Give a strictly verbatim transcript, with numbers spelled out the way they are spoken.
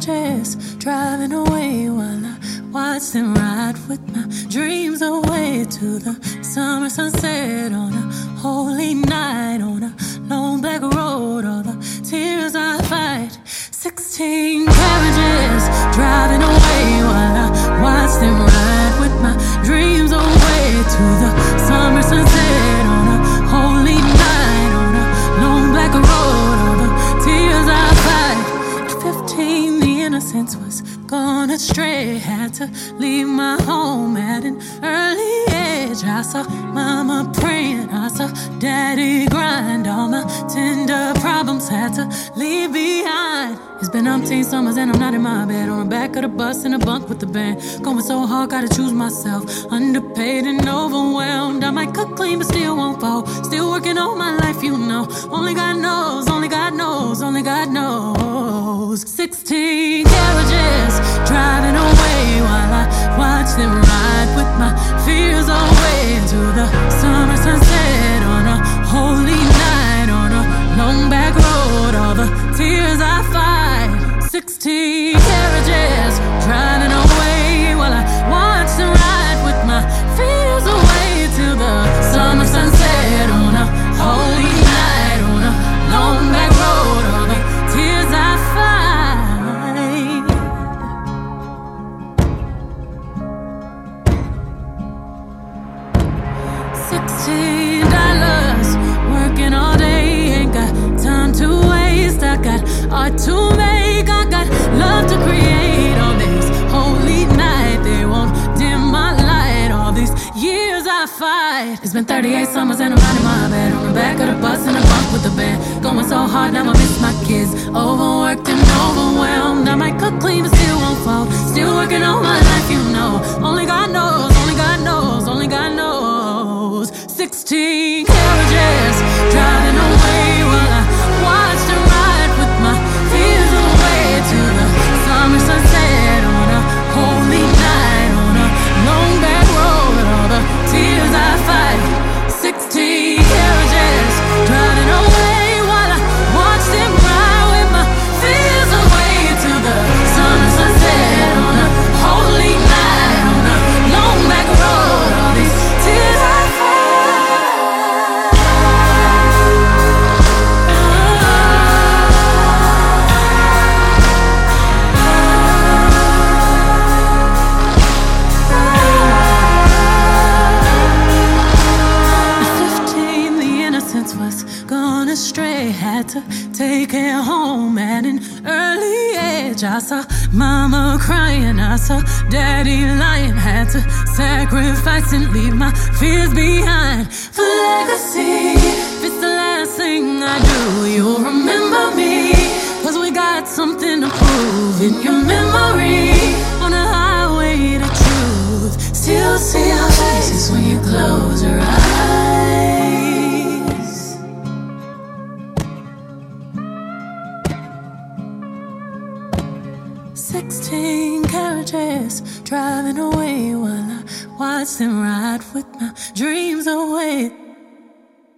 carriages driving away while I watch them ride with my dreams away to the summer sunset on a holy night on a long black road. All the tears I fight. Sixteen carriages driving away while I watch them ride with my dreams away to the summer sunset on a holy night on a long black road. All the tears I fight. At fifteen, the innocence was gone astray. Had to leave my home at an early age. I saw mama praying, I saw daddy grind. All my tender problems had to leave behind. It's been umpteen summers and I'm not in my bed, on the back of the bus in a bunk with the band. Going so hard, gotta choose myself. Underpaid and overwhelmed. I might cook clean but still won't fall. Still working all my life, you know. Only God knows, only God knows, only God knows. Sixteen carriages driving away while I watch them ride with my fears away to the summer sunset on a holy night on a long back road. All the tears I fight. Sixteen carriages driving away while I watch them ride with my fears away to the summer sunset on a holy night on a long back road. All the tears I fight. Sixteen dollars working all day, ain't got time to waste. I got art to make, I got love to create. On this holy night, they won't dim my light. All these years I fight. It's been thirty-eight summers and I'm not in my bed, on the back of the bus in a bunk with the band. Going so hard, now I miss my kids. Overworked and overwhelmed. I might cook clean but still won't fall. Still working all my life, you know. Only God knows, only God knows, only God knows. Sixteen carriages driving away while I watch them ride with my fears away to the summer sunset on a holy night on a long back road. All the tears I fight. Sixteen carriages driving away while I watch them ride with my fears away to the summer sunset on a holy night on a long back road. All these tears I fight. Was gone astray, had to take her home at an early age. I saw mama crying, I saw daddy lying. Had to sacrifice and leave my fears behind. For legacy, if it's the last thing I do, you'll remember me, cause we got something to prove. In your memory, on a highway to truth, still see our faces when you close your eyes. Sixteen carriages driving away while I watch them ride with my dreams away.